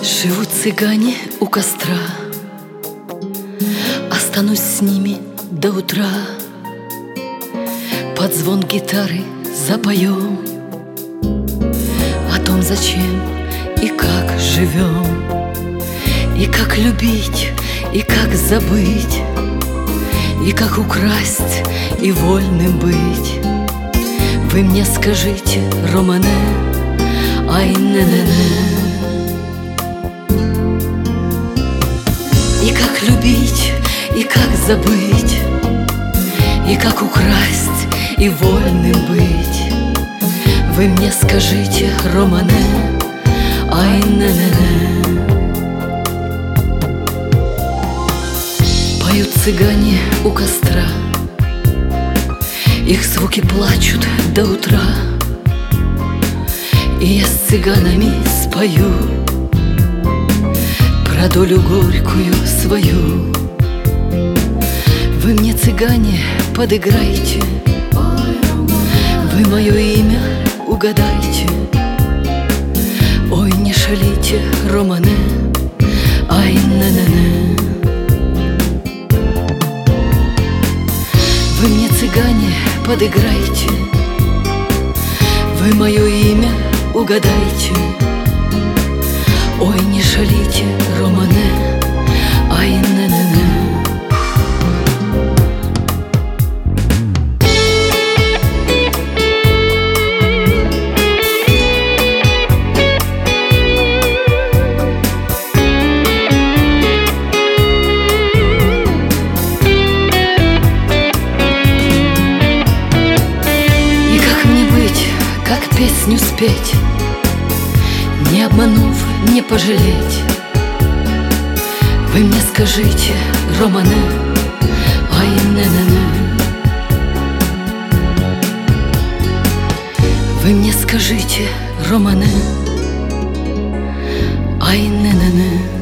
Живут цыгане у костра, останусь с ними до утра. Под звон гитары запоем о том, зачем и как живем, и как любить, и как забыть, и как украсть, и вольным быть. Вы мне скажите, Романе, ай не-не-не. И как любить, и как забыть, и как украсть, и вольным быть. Вы мне скажите, Романе, ай не-не-не. Поют цыгане у костра, их звуки плачут до утра. И я с цыганами спою про долю горькую свою. Вы мне, цыгане, подыграйте, вы мое имя угадайте. Ой, не шалите, Романе, ай не-не-не. Вы мне, цыгане, подыграйте, вы мое имя угадайте. Ой, не шалите, Романе, ай не-не-не. И как мне быть, как песню спеть, не обманув, не пожалеть? Вы мне скажите, Романе, ай не-не-не. Вы мне скажите, Романе, ай не-не-не.